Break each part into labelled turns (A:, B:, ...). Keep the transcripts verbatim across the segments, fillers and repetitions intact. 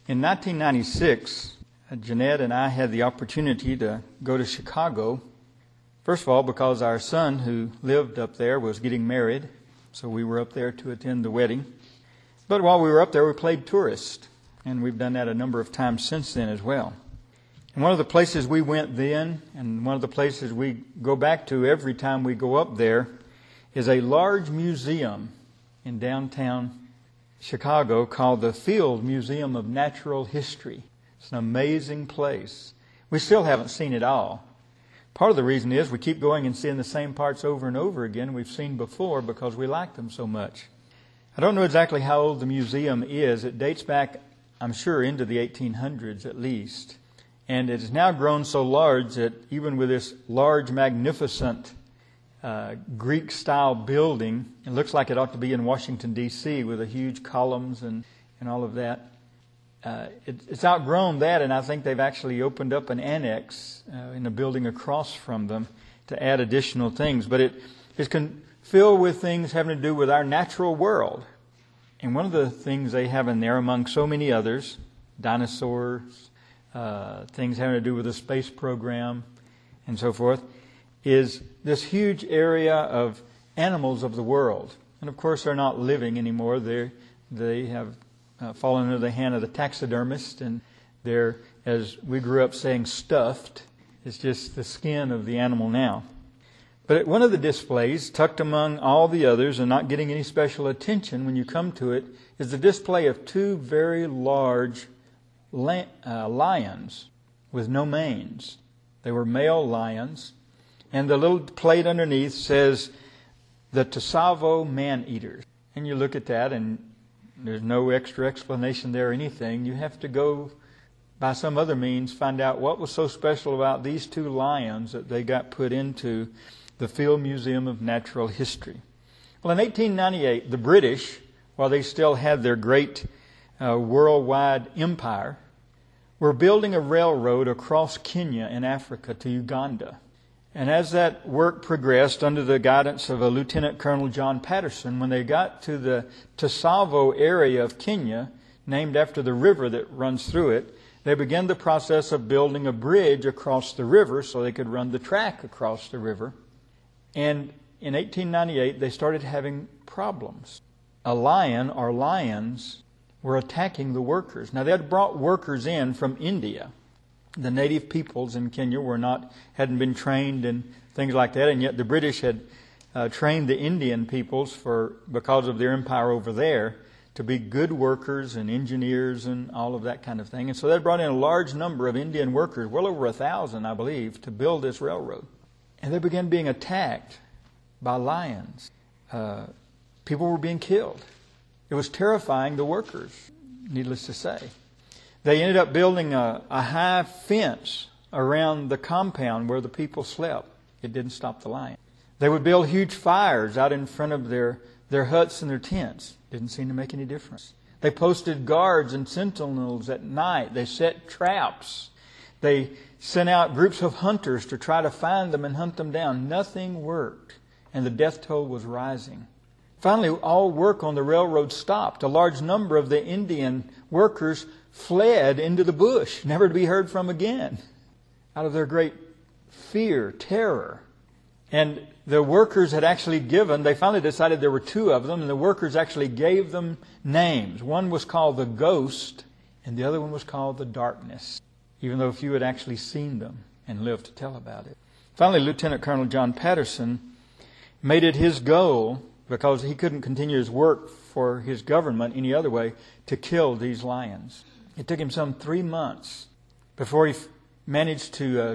A: In nineteen ninety-six, Jeanette and I had the opportunity to go to Chicago. First of all, because our son who lived up there was getting married, so we were up there to attend the wedding. But while we were up there, we played tourist, and we've done that a number of times since then as well. And one of the places we went then, and one of the places we go back to every time we go up there, is a large museum in downtown Chicago called the Field Museum of Natural History. It's an amazing place. We still haven't seen it all. Part of the reason is we keep going and seeing the same parts over and over again we've seen before because we like them so much. I don't know exactly how old the museum is. It dates back, I'm sure, into the eighteen hundreds at least. And it has now grown so large that even with this large, magnificent uh, Greek-style building, it looks like it ought to be in Washington, D C with the huge columns and, and all of that. Uh, it, it's outgrown that, and I think they've actually opened up an annex uh, in a building across from them to add additional things. But it is con- filled with things having to do with our natural world. And one of the things they have in there, among so many others, dinosaurs, uh, things having to do with the space program, and so forth, is this huge area of animals of the world. And of course, they're not living anymore. They they have Uh, fallen into the hand of the taxidermist, and they're, as we grew up saying, stuffed. It's just the skin of the animal now. But at one of the displays, tucked among all the others and not getting any special attention when you come to it, is the display of two very large la- uh, lions with no manes. They were male lions, and the little plate underneath says, the Tsavo man-eaters. And you look at that, and there's no extra explanation there or anything. You have to go by some other means find out what was so special about these two lions that they got put into the Field Museum of Natural History. Well, in eighteen ninety-eight, the British, while they still had their great uh, worldwide empire, were building a railroad across Kenya and Africa to Uganda. And as that work progressed under the guidance of a Lieutenant Colonel John Patterson, when they got to the Tsavo area of Kenya, named after the river that runs through it, they began the process of building a bridge across the river so they could run the track across the river. And in eighteen ninety-eight, they started having problems. A lion or lions were attacking the workers. Now, they had brought workers in from India. The native peoples in Kenya were not, hadn't been trained in things like that, and yet the British had uh, trained the Indian peoples for because of their empire over there to be good workers and engineers and all of that kind of thing. And so they brought in a large number of Indian workers, well over a thousand, I believe, to build this railroad. And they began being attacked by lions. Uh, people were being killed. It was terrifying the workers, needless to say. They ended up building a, a high fence around the compound where the people slept. It didn't stop the lion. They would build huge fires out in front of their, their huts and their tents. Didn't seem to make any difference. They posted guards and sentinels at night. They set traps. They sent out groups of hunters to try to find them and hunt them down. Nothing worked, and the death toll was rising. Finally, all work on the railroad stopped. A large number of the Indian workers fled into the bush, never to be heard from again, out of their great fear, terror. And the workers had actually given, they finally decided there were two of them, and the workers actually gave them names. One was called the Ghost, and the other one was called the Darkness, even though few had actually seen them and lived to tell about it. Finally, Lieutenant Colonel John Patterson made it his goal, because he couldn't continue his work for his government any other way, to kill these lions. It took him some three months before he f- managed to uh,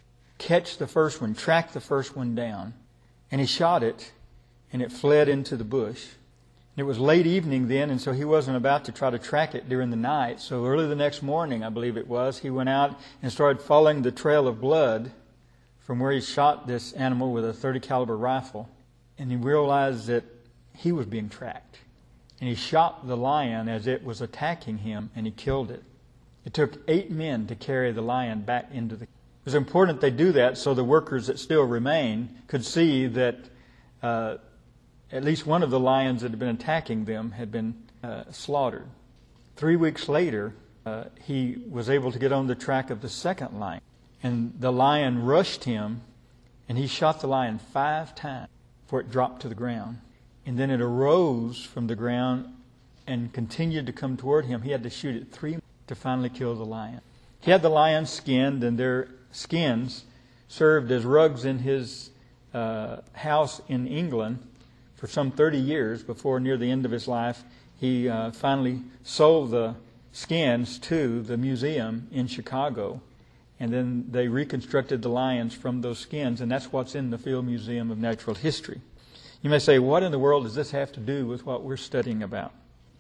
A: catch the first one, track the first one down. And he shot it, and it fled into the bush. It was late evening then, and so he wasn't about to try to track it during the night. So early the next morning, I believe it was, he went out and started following the trail of blood from where he shot this animal with a thirty caliber rifle. And he realized that he was being tracked. And he shot the lion as it was attacking him, and he killed it. It took eight men to carry the lion back into the... It was important they do that so the workers that still remain could see that uh, at least one of the lions that had been attacking them had been uh, slaughtered. Three weeks later, uh, he was able to get on the track of the second lion. And the lion rushed him, and he shot the lion five times before it dropped to the ground. And then it arose from the ground and continued to come toward him. He had to shoot it three to finally kill the lion. He had the lions skinned, and their skins served as rugs in his uh, house in England for some thirty years before, near the end of his life, he uh, finally sold the skins to the museum in Chicago. And then they reconstructed the lions from those skins, and that's what's in the Field Museum of Natural History. You may say, what in the world does this have to do with what we're studying about?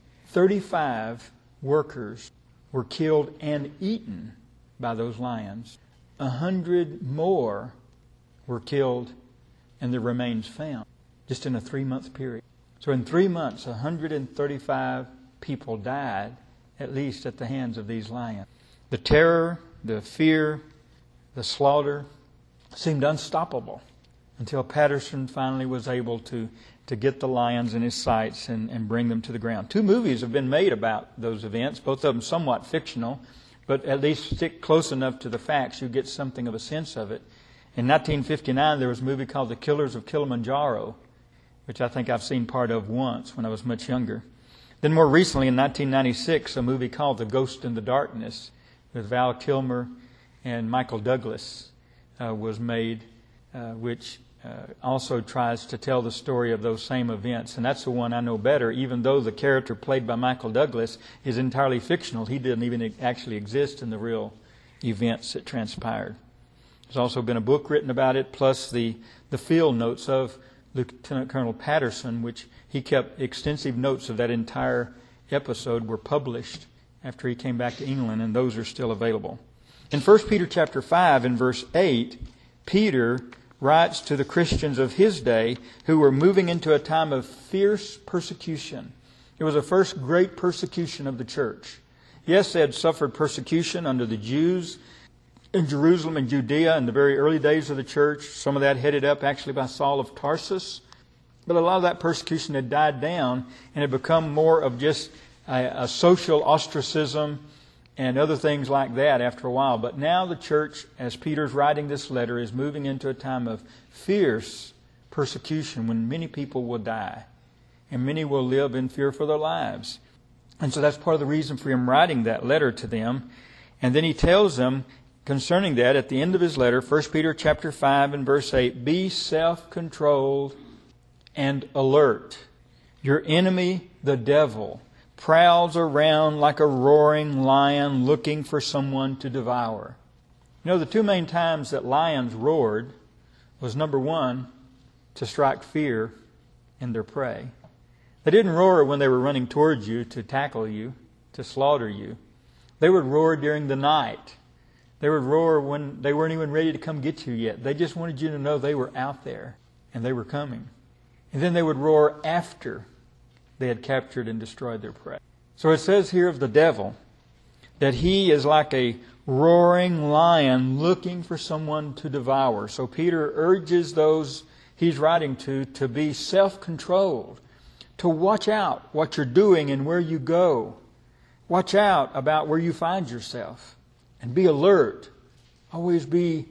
A: thirty-five workers were killed and eaten by those lions. A hundred more were killed and their remains found, just in a three-month period. So in three months, one hundred thirty-five people died, at least at the hands of these lions. The terror, the fear, the slaughter seemed unstoppable until Patterson finally was able to, to get the lions in his sights and, and bring them to the ground. Two movies have been made about those events, both of them somewhat fictional, but at least stick close enough to the facts you get something of a sense of it. In nineteen fifty-nine, there was a movie called The Killers of Kilimanjaro, which I think I've seen part of once when I was much younger. Then more recently, in nineteen ninety-six, a movie called The Ghost in the Darkness with Val Kilmer and Michael Douglas uh, was made, uh, which uh, also tries to tell the story of those same events. And that's the one I know better, even though the character played by Michael Douglas is entirely fictional. He didn't even actually exist in the real events that transpired. There's also been a book written about it, plus the, the field notes of Lieutenant Colonel Patterson, which he kept extensive notes of that entire episode, were published after he came back to England, and those are still available. In First Peter chapter five, in verse eight, Peter writes to the Christians of his day who were moving into a time of fierce persecution. It was the first great persecution of the church. Yes, they had suffered persecution under the Jews in Jerusalem and Judea in the very early days of the church. Some of that headed up actually by Saul of Tarsus. But a lot of that persecution had died down and had become more of just a, a social ostracism and other things like that after a while. But now the church, as Peter's writing this letter, is moving into a time of fierce persecution when many people will die and many will live in fear for their lives. And so that's part of the reason for him writing that letter to them. And then he tells them concerning that at the end of his letter, First Peter chapter five and verse eight, be self-controlled and alert. Your enemy, the devil, prowls around like a roaring lion looking for someone to devour. You know, the two main times that lions roared was, number one, to strike fear in their prey. They didn't roar when they were running towards you to tackle you, to slaughter you. They would roar during the night. They would roar when they weren't even ready to come get you yet. They just wanted you to know they were out there and they were coming. And then they would roar after they had captured and destroyed their prey. So it says here of the devil that he is like a roaring lion looking for someone to devour. So Peter urges those he's writing to to be self-controlled, to watch out what you're doing and where you go. Watch out about where you find yourself. And be alert. Always be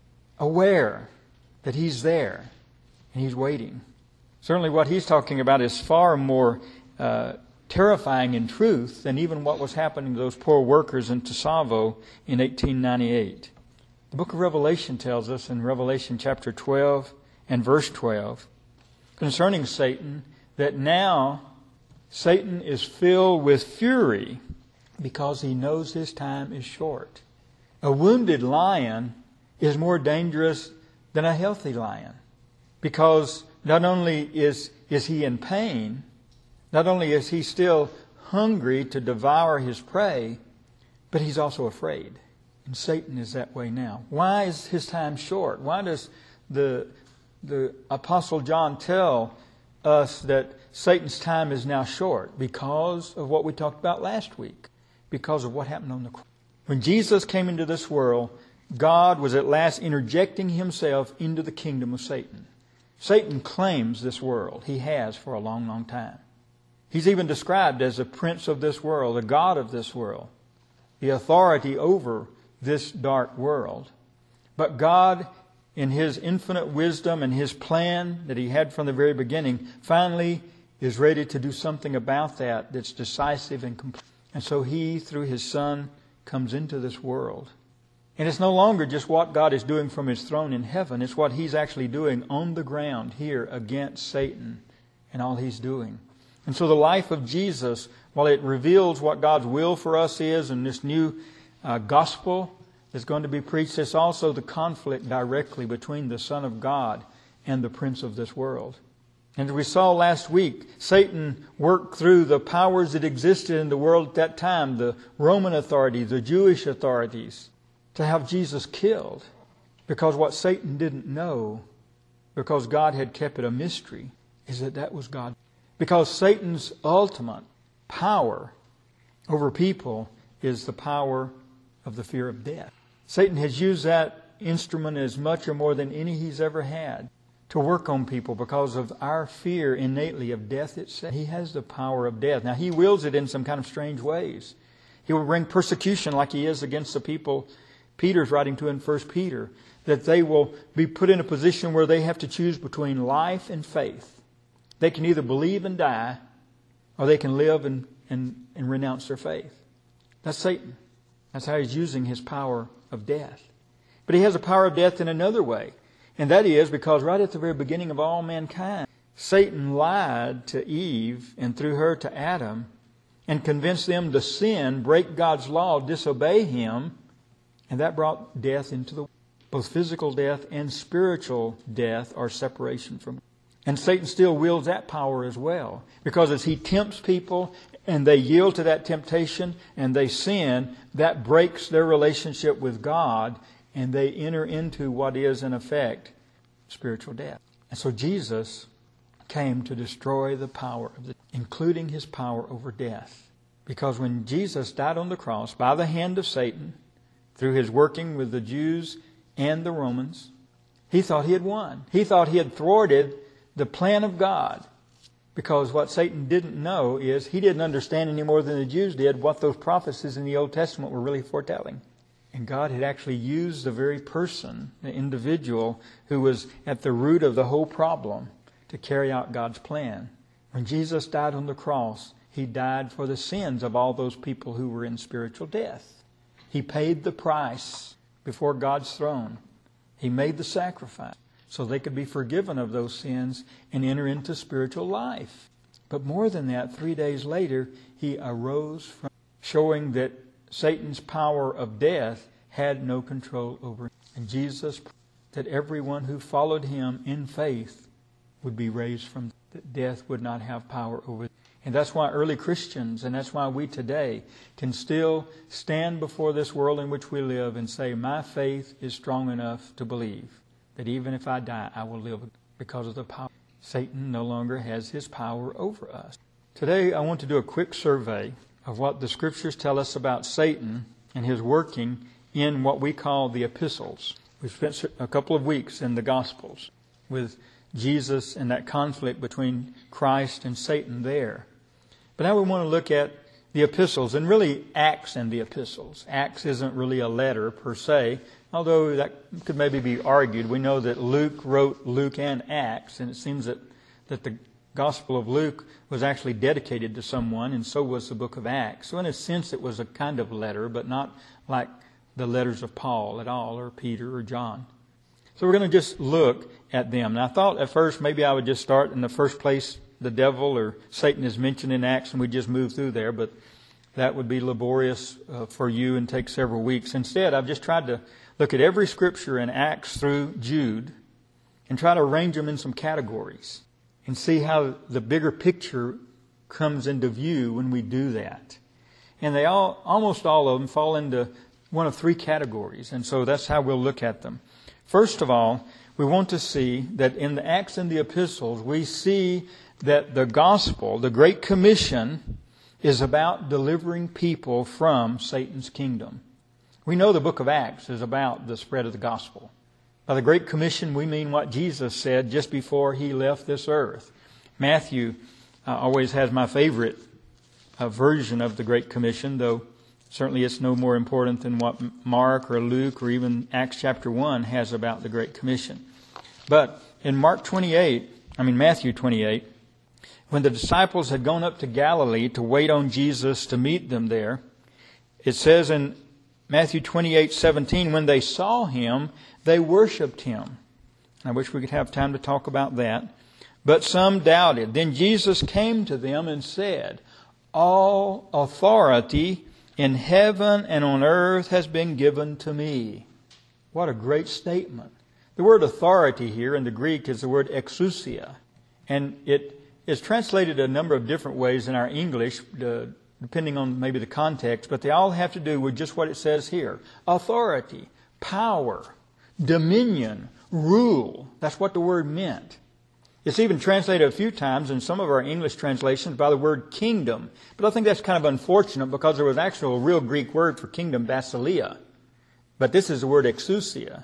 A: aware that He's there and He's waiting. Certainly what he's talking about is far more uh, terrifying in truth than even what was happening to those poor workers in Tsavo in eighteen ninety-eight. The book of Revelation tells us in Revelation chapter twelve and verse twelve concerning Satan that now Satan is filled with fury because he knows his time is short. A wounded lion is more dangerous than a healthy lion because not only is, is he in pain, not only is he still hungry to devour his prey, but he's also afraid. And Satan is that way now. Why is his time short? Why does the, the Apostle John tell us that Satan's time is now short? Because of what we talked about last week. Because of what happened on the cross. When Jesus came into this world, God was at last interjecting Himself into the kingdom of Satan. Satan claims this world. He has for a long, long time. He's even described as the prince of this world, the god of this world. the authority over this dark world. But God, in His infinite wisdom and His plan that He had from the very beginning, finally is ready to do something about that that's decisive and complete. And so He, through His Son, comes into this world. And it's no longer just what God is doing from His throne in heaven. It's what He's actually doing on the ground here against Satan and all he's doing. And so the life of Jesus, while it reveals what God's will for us is and this new uh, gospel that's going to be preached, it's also the conflict directly between the Son of God and the prince of this world. And as we saw last week, Satan worked through the powers that existed in the world at that time, the Roman authorities, the Jewish authorities, to have Jesus killed. Because what Satan didn't know, because God had kept it a mystery, is that that was God. Because Satan's ultimate power over people is the power of the fear of death. Satan has used that instrument as much or more than any he's ever had to work on people because of our fear innately of death itself. He has the power of death. Now, he wields it in some kind of strange ways. He will bring persecution like he is against the people Peter's writing to in First Peter, that they will be put in a position where they have to choose between life and faith. They can either believe and die, or they can live and, and, and renounce their faith. That's Satan. That's how he's using his power of death. But he has a power of death in another way. And that is because right at the very beginning of all mankind, Satan lied to Eve and through her to Adam and convinced them to sin, break God's law, disobey Him. And that brought death into the world. Both physical death and spiritual death or separation from God. And Satan still wields that power as well. Because as he tempts people and they yield to that temptation and they sin, that breaks their relationship with God and they enter into what is in effect spiritual death. And so Jesus came to destroy the power of the, including His power over death. Because when Jesus died on the cross by the hand of Satan, through his working with the Jews and the Romans, he thought he had won. He thought he had thwarted the plan of God. Because what Satan didn't know is he didn't understand any more than the Jews did what those prophecies in the Old Testament were really foretelling. And God had actually used the very person, the individual who was at the root of the whole problem to carry out God's plan. When Jesus died on the cross, He died for the sins of all those people who were in spiritual death. He paid the price before God's throne. He made the sacrifice so they could be forgiven of those sins and enter into spiritual life. But more than that, three days later, He arose from, showing that Satan's power of death had no control over him. And Jesus, that everyone who followed Him in faith would be raised from, that death would not have power over them. And that's why early Christians, and that's why we today can still stand before this world in which we live and say, my faith is strong enough to believe that even if I die, I will live because of the power. Satan no longer has his power over us. Today, I want to do a quick survey of what the Scriptures tell us about Satan and his working in what we call the epistles. We've spent a couple of weeks in the Gospels with Jesus and that conflict between Christ and Satan there. But now we want to look at the epistles, and really Acts and the epistles. Acts isn't really a letter per se, although that could maybe be argued. We know that Luke wrote Luke and Acts, and it seems that, that the Gospel of Luke was actually dedicated to someone, and so was the book of Acts. So in a sense it was a kind of letter, but not like the letters of Paul at all, or Peter or John. So we're going to just look at them. And I thought at first maybe I would just start in the first place the devil or Satan is mentioned in Acts and we just move through there, but that would be laborious uh, for you and take several weeks. Instead, I've just tried to look at every scripture in Acts through Jude and try to arrange them in some categories and see how the bigger picture comes into view when we do that. And they all, almost all of them fall into one of three categories, and so that's how we'll look at them. First of all, we want to see that in the Acts and the epistles, we see that the gospel, the Great Commission, is about delivering people from Satan's kingdom. We know the book of Acts is about the spread of the gospel. By the Great Commission, we mean what Jesus said just before He left this earth. Matthew uh, always has my favorite uh, version of the Great Commission, though Certainly it's no more important than what Mark or Luke or even Acts chapter one has about the Great Commission. But in Mark twenty-eight, I mean Matthew twenty-eight, when the disciples had gone up to Galilee to wait on Jesus to meet them there, it says in Matthew twenty-eight seventeen, when they saw him, they worshipped him. I wish we could have time to talk about that. But some doubted. Then Jesus came to them and said, all authority in heaven and on earth has been given to me. What a great statement. The word authority here in the Greek is the word exousia. And it is translated a number of different ways in our English, uh, depending on maybe the context, but they all have to do with just what it says here. Authority, power, dominion, rule. That's what the word meant. It's even translated a few times in some of our English translations by the word kingdom. But I think that's kind of unfortunate because there was actually a real Greek word for kingdom, basileia. But this is the word exousia.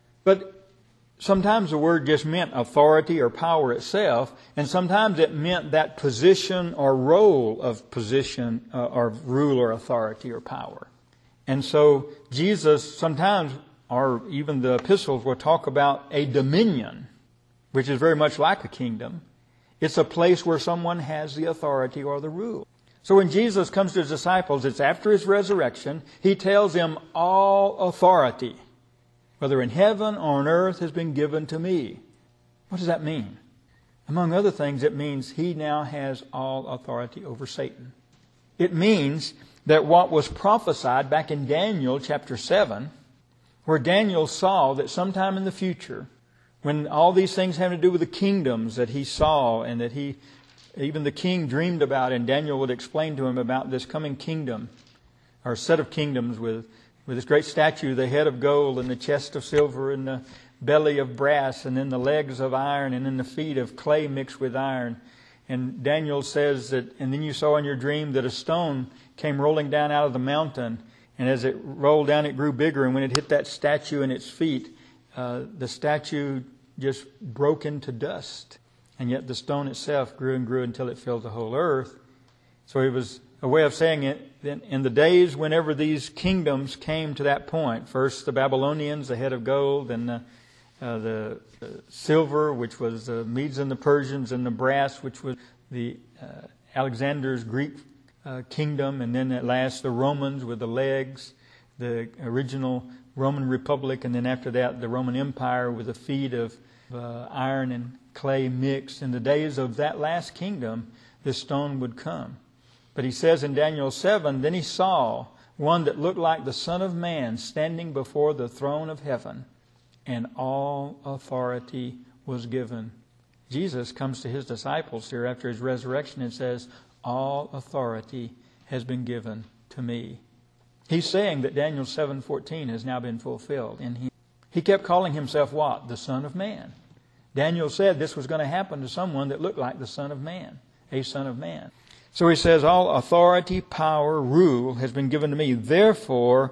A: But sometimes the word just meant authority or power itself, and sometimes it meant that position or role of position uh, or rule or authority or power. And so Jesus sometimes, or even the epistles, will talk about a dominion, which is very much like a kingdom. It's a place where someone has the authority or the rule. So when Jesus comes to his disciples, it's after his resurrection, he tells them all authority, whether in heaven or on earth, has been given to me. What does that mean? Among other things, it means he now has all authority over Satan. It means that what was prophesied back in Daniel chapter seven, where Daniel saw that sometime in the future, when all these things having to do with the kingdoms that he saw and that he, even the king dreamed about, and Daniel would explain to him about this coming kingdom, or set of kingdoms with, with this great statue, the head of gold and the chest of silver and the belly of brass and then the legs of iron and then the feet of clay mixed with iron. And Daniel says that, and then you saw in your dream that a stone came rolling down out of the mountain, and as it rolled down it grew bigger, and when it hit that statue in its feet, Uh, the statue just broke into dust. And yet the stone itself grew and grew until it filled the whole earth. So it was a way of saying it, that in the days whenever these kingdoms came to that point, first the Babylonians, the head of gold, and the, uh, the, the silver, which was the Medes and the Persians, and the brass, which was the uh, Alexander's Greek uh, kingdom, and then at last the Romans with the legs, the original Roman Republic, and then after that the Roman Empire with the feet of uh, iron and clay mixed. In the days of that last kingdom, this stone would come. But he says in Daniel seven, then he saw one that looked like the Son of Man standing before the throne of heaven, and all authority was given. Jesus comes to his disciples here after his resurrection and says, all authority has been given to me. He's saying that Daniel seven fourteen has now been fulfilled in him. He kept calling himself what? The Son of Man. Daniel said this was going to happen to someone that looked like the Son of Man, a Son of Man. So he says, all authority, power, rule has been given to me. Therefore,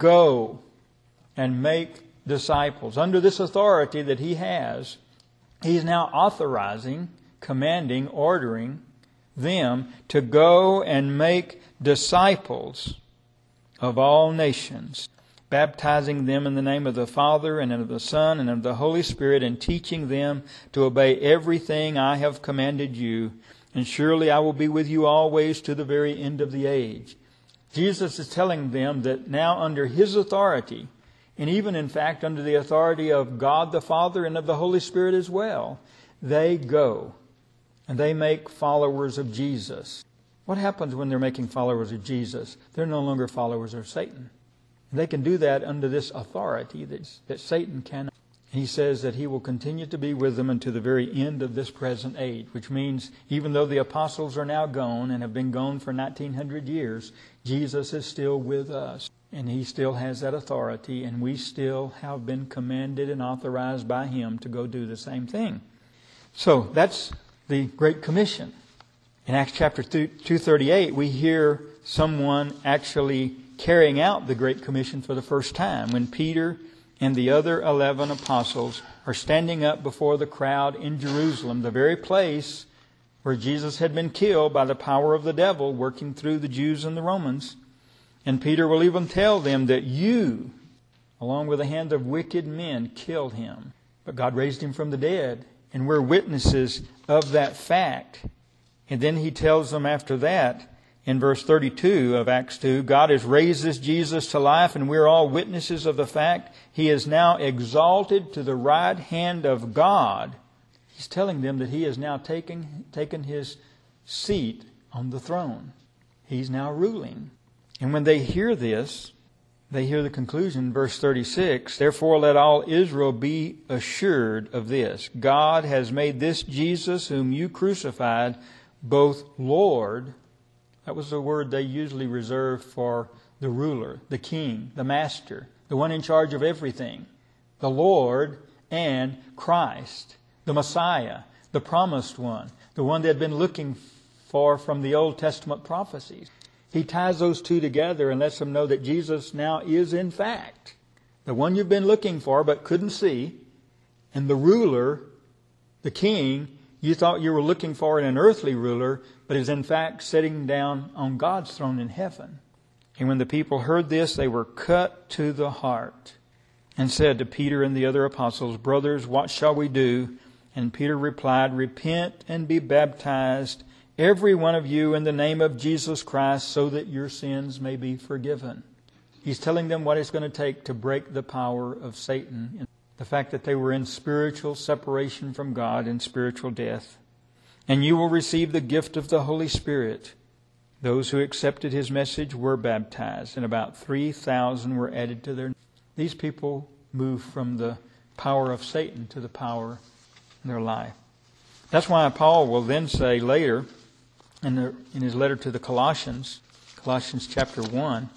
A: go and make disciples. Under this authority that he has, he's now authorizing, commanding, ordering them to go and make disciples of all nations, baptizing them in the name of the Father and of the Son and of the Holy Spirit, and teaching them to obey everything I have commanded you. And surely I will be with you always to the very end of the age. Jesus is telling them that now under his authority, and even in fact under the authority of God the Father and of the Holy Spirit as well, they go and they make followers of Jesus. What happens when they're making followers of Jesus? They're no longer followers of Satan. They can do that under this authority that, that Satan cannot. He says that he will continue to be with them until the very end of this present age, which means even though the apostles are now gone and have been gone for nineteen hundred years, Jesus is still with us. And he still has that authority, and we still have been commanded and authorized by him to go do the same thing. So that's the Great Commission. In Acts chapter two thirty-eight, we hear someone actually carrying out the Great Commission for the first time when Peter and the other eleven apostles are standing up before the crowd in Jerusalem, the very place where Jesus had been killed by the power of the devil working through the Jews and the Romans. And Peter will even tell them that you, along with the hand of wicked men, killed him. But God raised him from the dead. And we're witnesses of that fact. And then he tells them after that, in verse thirty-two of Acts two, God has raised this Jesus to life, and we're all witnesses of the fact. He is now exalted to the right hand of God. He's telling them that he has now taken, taken his seat on the throne. He's now ruling. And when they hear this, they hear the conclusion, verse thirty-six, therefore let all Israel be assured of this. God has made this Jesus whom you crucified both Lord. That was the word they usually reserved for the ruler, the king, the master, the one in charge of everything. The Lord and Christ, the Messiah, the promised one, the one they had been looking for from the Old Testament prophecies. He ties those two together and lets them know that Jesus now is in fact the one you've been looking for but couldn't see, and the ruler, the king, you thought you were looking for in an earthly ruler, but is in fact sitting down on God's throne in heaven. And when the people heard this, they were cut to the heart and said to Peter and the other apostles, brothers, what shall we do? And Peter replied, repent and be baptized, every one of you, in the name of Jesus Christ, so that your sins may be forgiven. He's telling them what it's going to take to break the power of Satan. The fact that they were in spiritual separation from God and spiritual death. And you will receive the gift of the Holy Spirit. Those who accepted his message were baptized, and about three thousand were added to their. These people moved from the power of Satan to the power in their life. That's why Paul will then say later, in, the, in his letter to the Colossians, Colossians chapter one,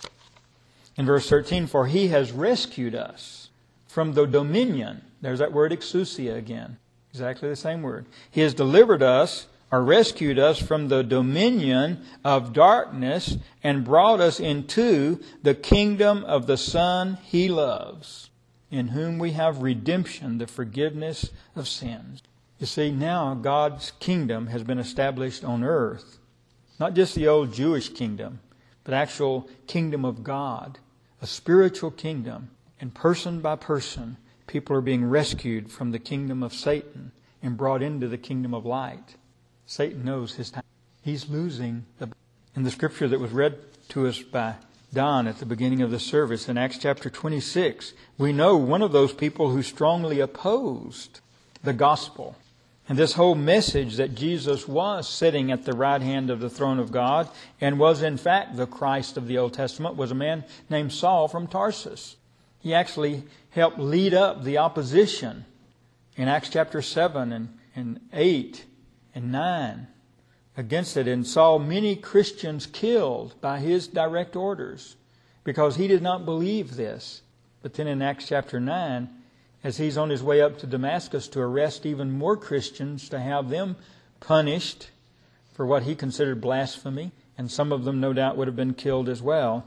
A: in verse thirteen, for he has rescued us from the dominion. There's that word exousia again. Exactly the same word. He has delivered us, or rescued us, from the dominion of darkness and brought us into the kingdom of the Son he loves, in whom we have redemption, the forgiveness of sins. You see, now God's kingdom has been established on earth. Not just the old Jewish kingdom, but actual kingdom of God, a spiritual kingdom. And person by person, people are being rescued from the kingdom of Satan and brought into the kingdom of light. Satan knows his time. He's losing. The, in the scripture that was read to us by Don at the beginning of the service in Acts chapter twenty-six, we know one of those people who strongly opposed the gospel. And this whole message that Jesus was sitting at the right hand of the throne of God and was in fact the Christ of the Old Testament was a man named Saul from Tarsus. He actually helped lead up the opposition in Acts chapter seven and, and eight and nine against it, and saw many Christians killed by his direct orders because he did not believe this. But then in Acts chapter nine, as he's on his way up to Damascus to arrest even more Christians, to have them punished for what he considered blasphemy, and some of them no doubt would have been killed as well,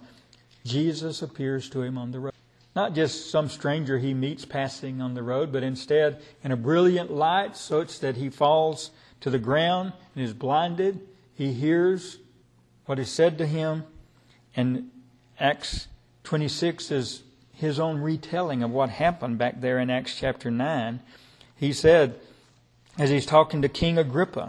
A: Jesus appears to him on the road. Not just some stranger he meets passing on the road, but instead in a brilliant light, such that he falls to the ground and is blinded. He hears what is said to him. And Acts twenty-six is his own retelling of what happened back there in Acts chapter nine. He said, as he's talking to King Agrippa,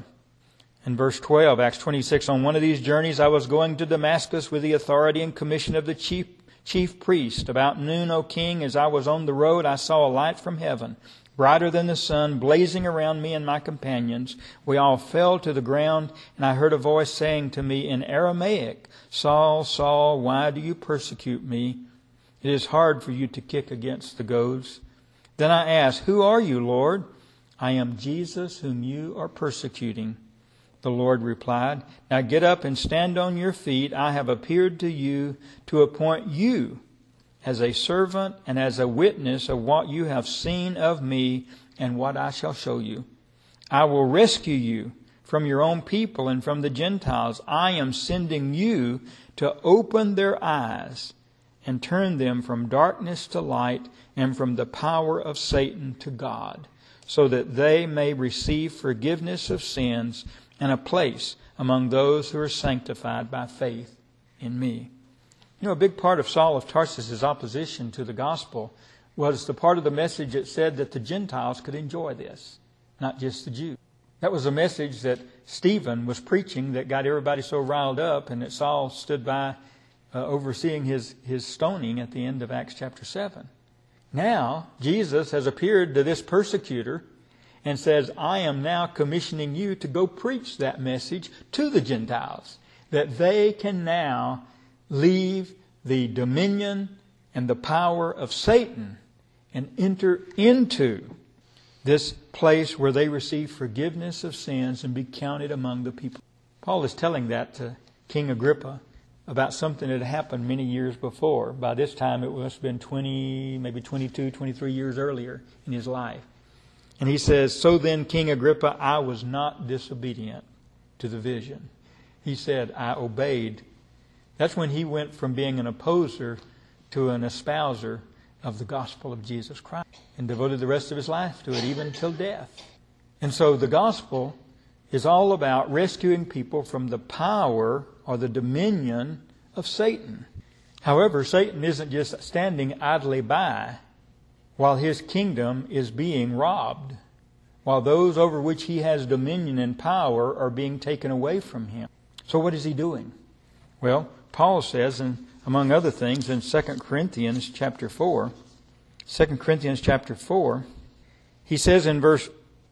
A: in verse twelve, Acts twenty-six, on one of these journeys I was going to Damascus with the authority and commission of the chief Chief priest. About noon, O king, as I was on the road, I saw a light from heaven, brighter than the sun, blazing around me and my companions. We all fell to the ground, and I heard a voice saying to me in Aramaic, Saul, Saul, why do you persecute me? It is hard for you to kick against the goads. Then I asked, who are you, Lord? I am Jesus whom you are persecuting. The Lord replied, now get up and stand on your feet. I have appeared to you to appoint you as a servant and as a witness of what you have seen of me and what I shall show you. I will rescue you from your own people and from the Gentiles. I am sending you to open their eyes and turn them from darkness to light and from the power of Satan to God, so that they may receive forgiveness of sins and a place among those who are sanctified by faith in me. You know, a big part of Saul of Tarsus' opposition to the gospel was the part of the message that said that the Gentiles could enjoy this, not just the Jews. That was a message that Stephen was preaching that got everybody so riled up, and that Saul stood by uh, overseeing his, his stoning at the end of Acts chapter seven. Now, Jesus has appeared to this persecutor and says, I am now commissioning you to go preach that message to the Gentiles, that they can now leave the dominion and the power of Satan and enter into this place where they receive forgiveness of sins and be counted among the people. Paul is telling that to King Agrippa about something that had happened many years before. By this time it must have been twenty, maybe twenty-two, twenty-three years earlier in his life. And he says, so then, King Agrippa, I was not disobedient to the vision. He said, I obeyed. That's when he went from being an opposer to an espouser of the gospel of Jesus Christ, and devoted the rest of his life to it, even till death. And so the gospel is all about rescuing people from the power or the dominion of Satan. However, Satan isn't just standing idly by while his kingdom is being robbed, while those over which he has dominion and power are being taken away from him. So what is he doing? Well, Paul says, and among other things, in Second Corinthians chapter four, Second Corinthians chapter four, he says in verse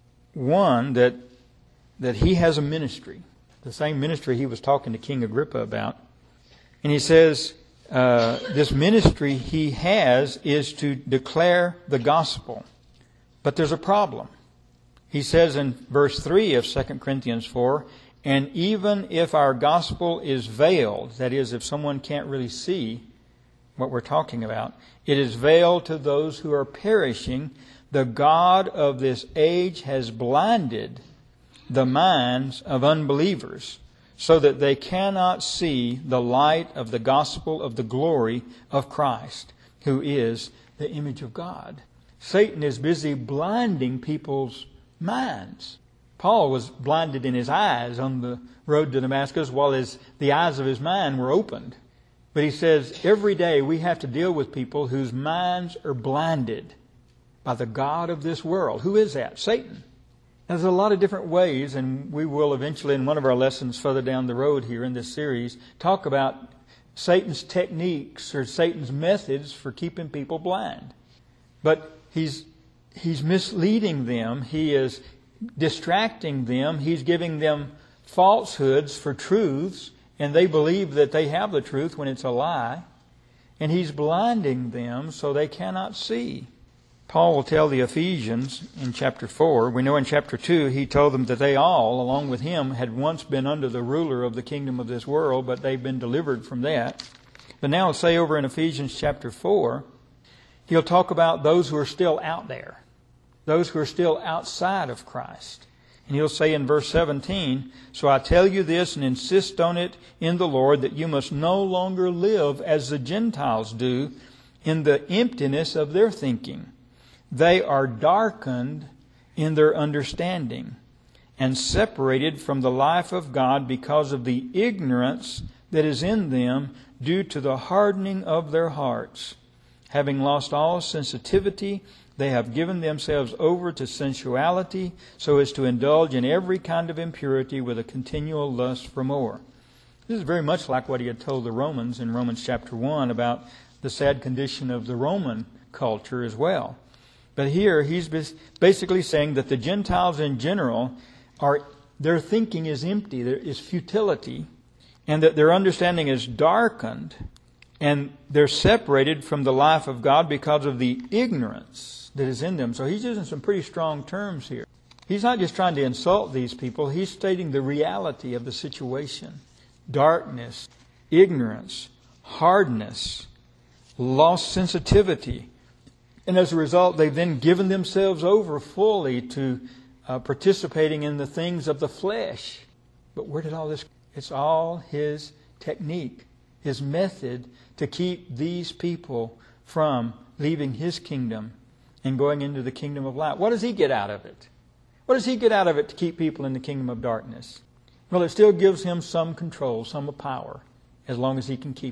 A: one that that he has a ministry, the same ministry he was talking to King Agrippa about. And he says uh, this ministry he has is to declare the gospel. But there's a problem. He says in verse three of Second Corinthians four, and even if our gospel is veiled, that is, if someone can't really see what we're talking about, it is veiled to those who are perishing. The God of this age has blinded the minds of unbelievers so that they cannot see the light of the gospel of the glory of Christ, who is the image of God. Satan is busy blinding people's minds. Paul was blinded in his eyes on the road to Damascus while his, the eyes of his mind were opened. But he says every day we have to deal with people whose minds are blinded by the God of this world. Who is that? Satan. Now, there's a lot of different ways, and we will eventually in one of our lessons further down the road here in this series talk about Satan's techniques or Satan's methods for keeping people blind. But he's he's misleading them. He is distracting them. He's giving them falsehoods for truths, and they believe that they have the truth when it's a lie. And he's blinding them so they cannot see. Paul will tell the Ephesians in chapter four, we know in chapter two, he told them that they all, along with him, had once been under the ruler of the kingdom of this world, but they've been delivered from that. But now let's say over in Ephesians chapter four, he'll talk about those who are still out there, those who are still outside of Christ. And he'll say in verse seventeen, so I tell you this and insist on it in the Lord, that you must no longer live as the Gentiles do in the emptiness of their thinking. They are darkened in their understanding and separated from the life of God because of the ignorance that is in them due to the hardening of their hearts. Having lost all sensitivity, they have given themselves over to sensuality so as to indulge in every kind of impurity with a continual lust for more. This is very much like what he had told the Romans in Romans chapter one about the sad condition of the Roman culture as well. But here he's basically saying that the Gentiles in general, are their thinking is empty, there is futility, and that their understanding is darkened, and they're separated from the life of God because of the ignorance that is in them. So he's using some pretty strong terms here. He's not just trying to insult these people, he's stating the reality of the situation. Darkness, ignorance, hardness, lost sensitivity. And as a result, they've then given themselves over fully to uh, participating in the things of the flesh. But where did all this... It's all his technique, his method to keep these people from leaving his kingdom and going into the kingdom of light. What does he get out of it? What does he get out of it to keep people in the kingdom of darkness? Well, it still gives him some control, some power, as long as he can keep it.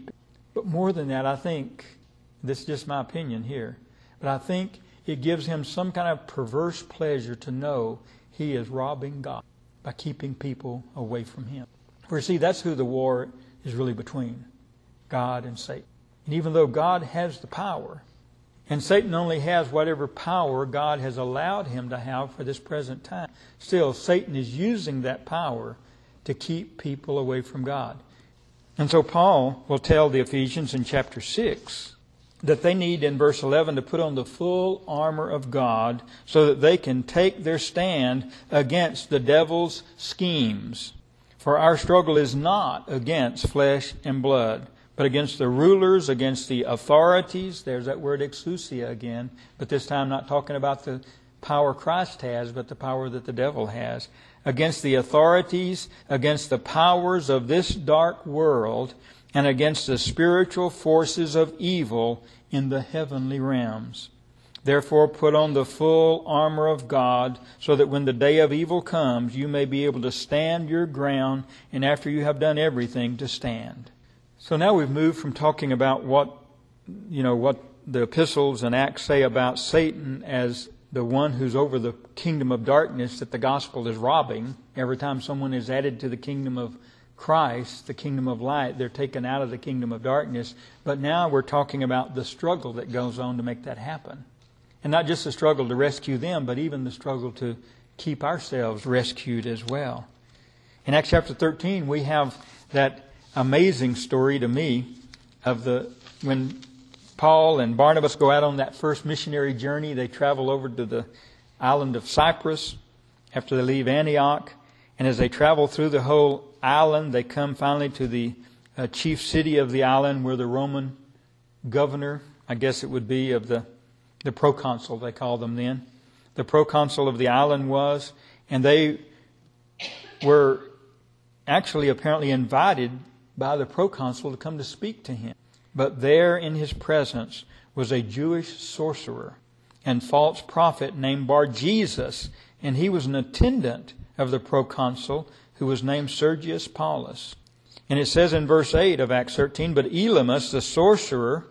A: But more than that, I think, this is just my opinion here, but I think it gives him some kind of perverse pleasure to know he is robbing God by keeping people away from him. For see, that's who the war is really between, God and Satan. And even though God has the power, and Satan only has whatever power God has allowed him to have for this present time, still Satan is using that power to keep people away from God. And so Paul will tell the Ephesians in chapter six that they need, in verse eleven, to put on the full armor of God so that they can take their stand against the devil's schemes. For our struggle is not against flesh and blood, but against the rulers, against the authorities. There's that word exousia again, but this time not talking about the power Christ has, but the power that the devil has. Against the authorities, against the powers of this dark world, and against the spiritual forces of evil in the heavenly realms. Therefore put on the full armor of God, so that when the day of evil comes, you may be able to stand your ground, and after you have done everything, to stand. So now we've moved from talking about what, you know, what the epistles and Acts say about Satan as the one who's over the kingdom of darkness that the gospel is robbing. Every time someone is added to the kingdom of Christ, the kingdom of light, they're taken out of the kingdom of darkness. But now we're talking about the struggle that goes on to make that happen. And not just the struggle to rescue them, but even the struggle to keep ourselves rescued as well. In Acts chapter thirteen, we have that amazing story to me of the when Paul and Barnabas go out on that first missionary journey. They travel over to the island of Cyprus after they leave Antioch. And as they travel through the whole island, they come finally to the uh, chief city of the island, where the Roman governor, I guess it would be, of the, the proconsul, they called them then, the proconsul of the island was. And they were actually apparently invited by the proconsul to come to speak to him. But there in his presence was a Jewish sorcerer and false prophet named Bar-Jesus, and he was an attendant of the proconsul, who was named Sergius Paulus. And it says in verse eight of Acts thirteen, but Elymas, the sorcerer,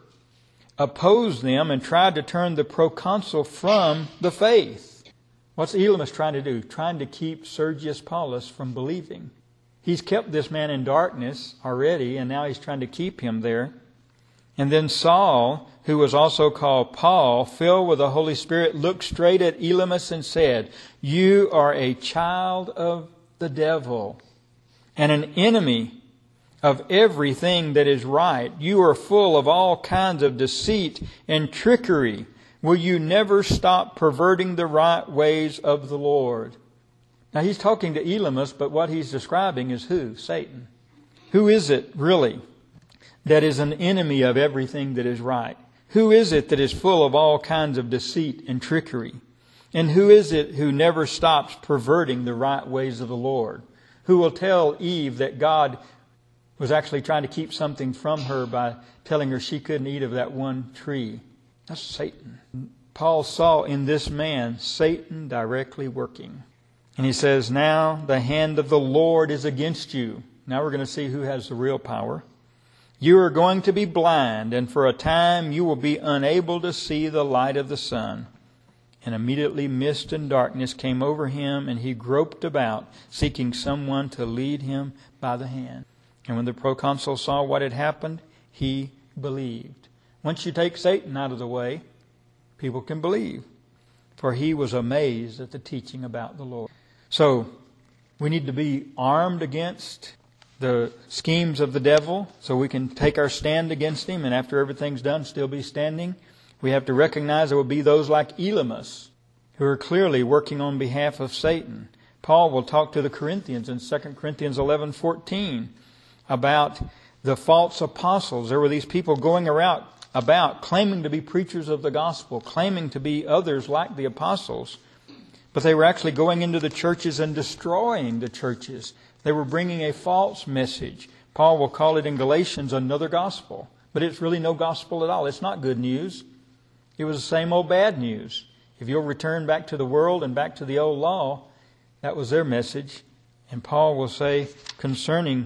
A: opposed them and tried to turn the proconsul from the faith. What's Elymas trying to do? Trying to keep Sergius Paulus from believing. He's kept this man in darkness already, and now he's trying to keep him there. And then Saul, who was also called Paul, filled with the Holy Spirit, looked straight at Elymas and said, you are a child of the devil and an enemy of everything that is right. You are full of all kinds of deceit and trickery. Will you never stop perverting the right ways of the Lord? Now he's talking to Elymas, but what he's describing is who? Satan. Who is it really that is an enemy of everything that is right? Who is it that is full of all kinds of deceit and trickery? And who is it who never stops perverting the right ways of the Lord? Who will tell Eve that God was actually trying to keep something from her by telling her she couldn't eat of that one tree? That's Satan. Paul saw in this man Satan directly working. And he says, now the hand of the Lord is against you. Now we're going to see who has the real power. You are going to be blind, and for a time you will be unable to see the light of the sun. And immediately mist and darkness came over him, and he groped about, seeking someone to lead him by the hand. And when the proconsul saw what had happened, he believed. Once you take Satan out of the way, people can believe. For he was amazed at the teaching about the Lord. So, we need to be armed against the schemes of the devil so we can take our stand against him, and after everything's done, still be standing. We have to recognize there will be those like Elymas who are clearly working on behalf of Satan. Paul will talk to the Corinthians in Second Corinthians eleven fourteen about the false apostles. There were these people going around about claiming to be preachers of the gospel, claiming to be others like the apostles, but they were actually going into the churches and destroying the churches. They were bringing a false message. Paul will call it in Galatians another gospel, but it's really no gospel at all. It's not good news. It was the same old bad news. If you'll return back to the world and back to the old law, that was their message. And Paul will say concerning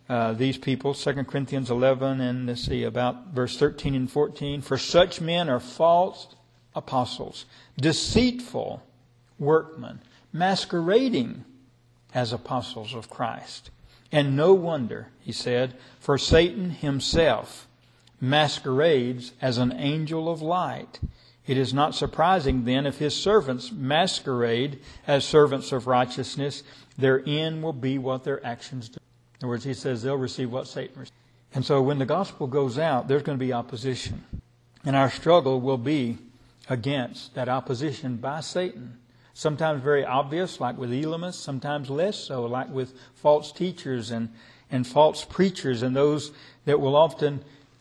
A: uh, these people, Second Corinthians eleven, and let's see, about verse thirteen and fourteen. For such men are false apostles, deceitful workmen, masquerading as apostles of Christ. And no wonder, he said, for Satan himself masquerades as an angel of light. It is not surprising then if his servants masquerade as servants of righteousness. Their end will be what their actions do. In other words, he says they'll receive what Satan receives. And so when the gospel goes out, there's going to be opposition. And our struggle will be against that opposition by Satan. Sometimes very obvious, like with Elymas. Sometimes less so, like with false teachers and, and false preachers and those that will often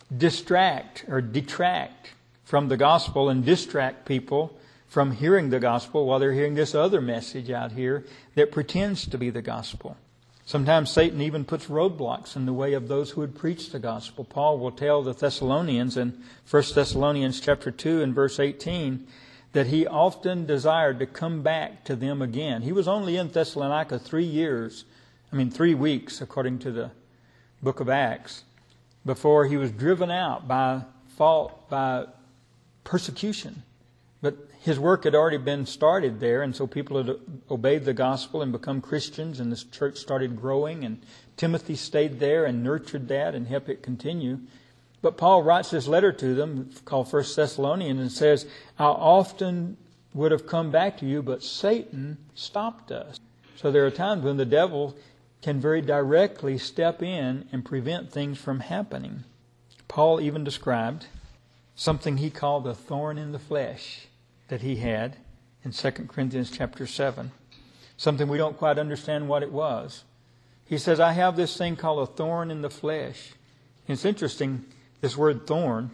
A: distract or detract from the gospel and distract people from hearing the gospel while they're hearing this other message out here that pretends to be the gospel. Sometimes Satan even puts roadblocks in the way of those who would preach the gospel. Paul will tell the Thessalonians in First Thessalonians chapter two and verse eighteen that he often desired to come back to them again. He was only in Thessalonica three years, I mean three weeks according to the book of Acts, before he was driven out by fault, by persecution. But his work had already been started there, and so people had obeyed the gospel and become Christians, and this church started growing, and Timothy stayed there and nurtured that and helped it continue. But Paul writes this letter to them called First Thessalonians and says, I often would have come back to you, but Satan stopped us. So there are times when the devil can very directly step in and prevent things from happening. Paul even described something he called a thorn in the flesh that he had in Second Corinthians chapter seven. Something we don't quite understand what it was. He says, I have this thing called a thorn in the flesh. And it's interesting, this word thorn,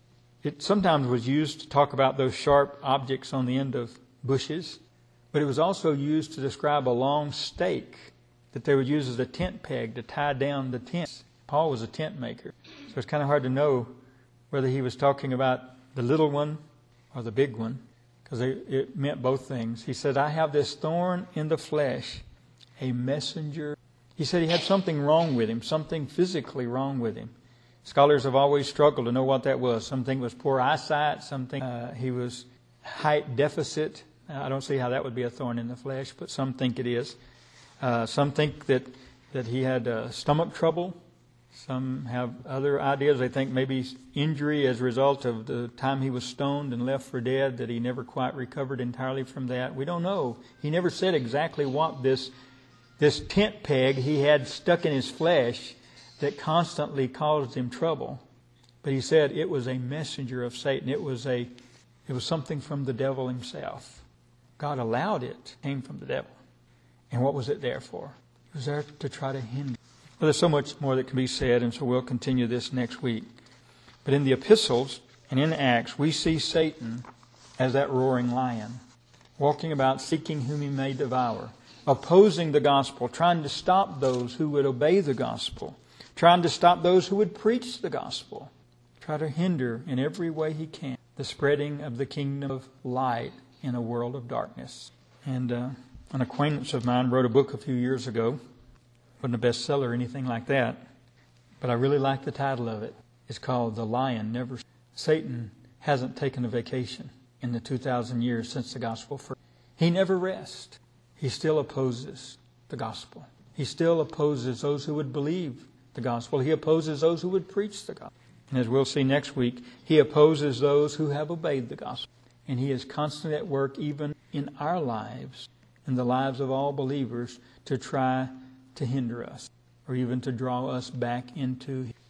A: it sometimes was used to talk about those sharp objects on the end of bushes, but it was also used to describe a long stake that they would use as a tent peg to tie down the tent. Paul was a tent maker, so it's kind of hard to know whether he was talking about the little one or the big one, because it meant both things. He said, I have this thorn in the flesh, a messenger. He said he had something wrong with him, something physically wrong with him. Scholars have always struggled to know what that was. Some think it was poor eyesight. Some think uh, he was height deficit. I don't see how that would be a thorn in the flesh, but some think it is. Uh, some think that, that he had uh, stomach trouble. Some have other ideas. They think maybe injury as a result of the time he was stoned and left for dead, that he never quite recovered entirely from that. We don't know. He never said exactly what this, this tent peg he had stuck in his flesh that constantly caused him trouble. But he said it was a messenger of Satan. It was a, it was something from the devil himself. God allowed it. It came from the devil. And what was it there for? It was there to try to hinder. Well, there's so much more that can be said, and so we'll continue this next week. But in the epistles and in Acts, we see Satan as that roaring lion, walking about seeking whom he may devour, opposing the gospel, trying to stop those who would obey the gospel, trying to stop those who would preach the gospel, try to hinder in every way he can the spreading of the kingdom of light in a world of darkness. And uh, an acquaintance of mine wrote a book a few years ago. Wasn't a bestseller or anything like that, but I really like the title of it. It's called The Lion Never... Satan hasn't taken a vacation in the two thousand years since the gospel first. He never rests. He still opposes the gospel. He still opposes those who would believe the gospel. He opposes those who would preach the gospel. And as we'll see next week, he opposes those who have obeyed the gospel. And he is constantly at work even in our lives, in the lives of all believers, to try to hinder us or even to draw us back into